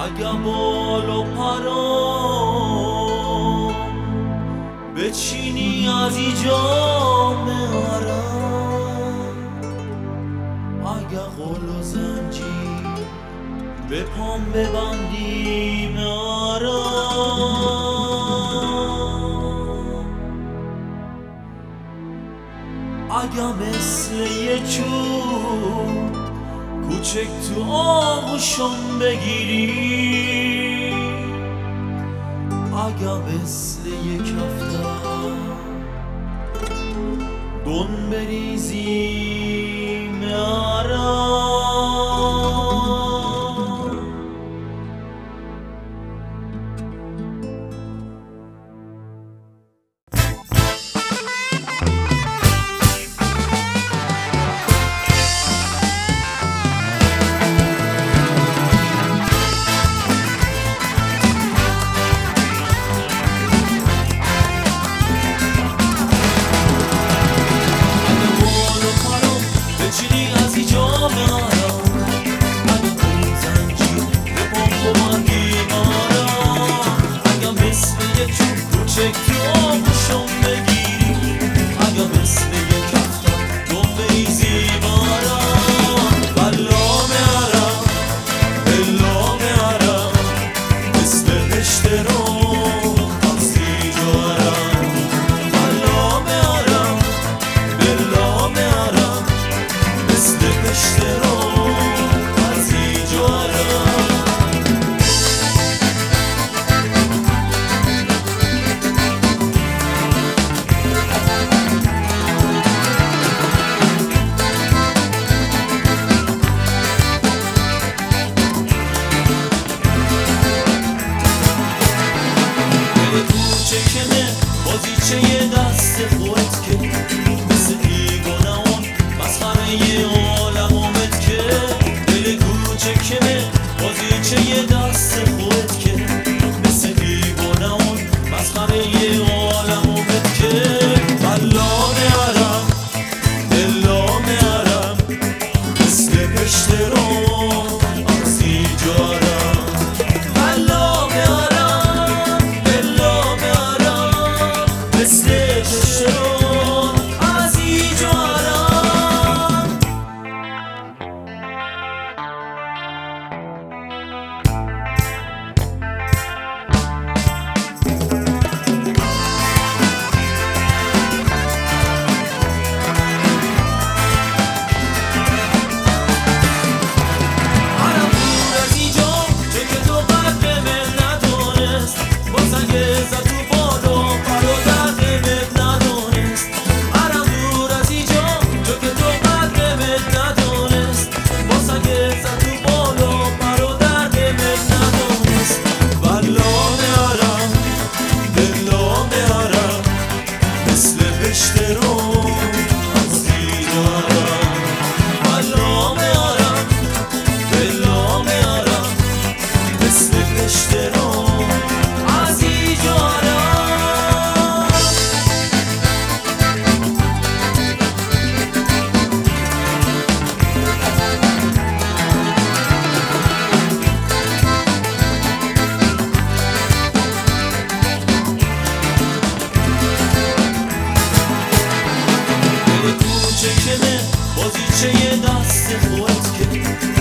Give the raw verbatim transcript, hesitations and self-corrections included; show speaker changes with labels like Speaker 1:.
Speaker 1: اگه بال و پرام بچینی از اینجا میارم، اگه قول و زنجیر به پام ببندی میارم، اگه مثل یه چوب کوچک تو آغوشم بگیری، اگه مثل یه کفتر دون بریزی میارم. بازیچه یه دست خودت که مثل دیگانه اون مسخره یه عالمت که دل کوچکمه، بازیچه یه دست خودت که مثل دیگانه اون مسخره یه عالمت که بلا میارم دلا میارم مثل پشترون از ایجارم، بلا میارم دلا میارم مثل پشترون از ایجارم. هرم دور از اینجا چه که تو قدر من ندانست، با سنگ زد تو بالا پر و دردمت ندانست. هرم دور از اینجا چه که تو قدر من ندانست، با سنگ زد تو بالا پر و دردمت ندانست. بلا میارم دلا میارم مثل پشترون از دیدارم، بلا میارم دلا میارم مثل پشترون از ایجارم. دل کوچکمه، بازیچه یه دست خودت که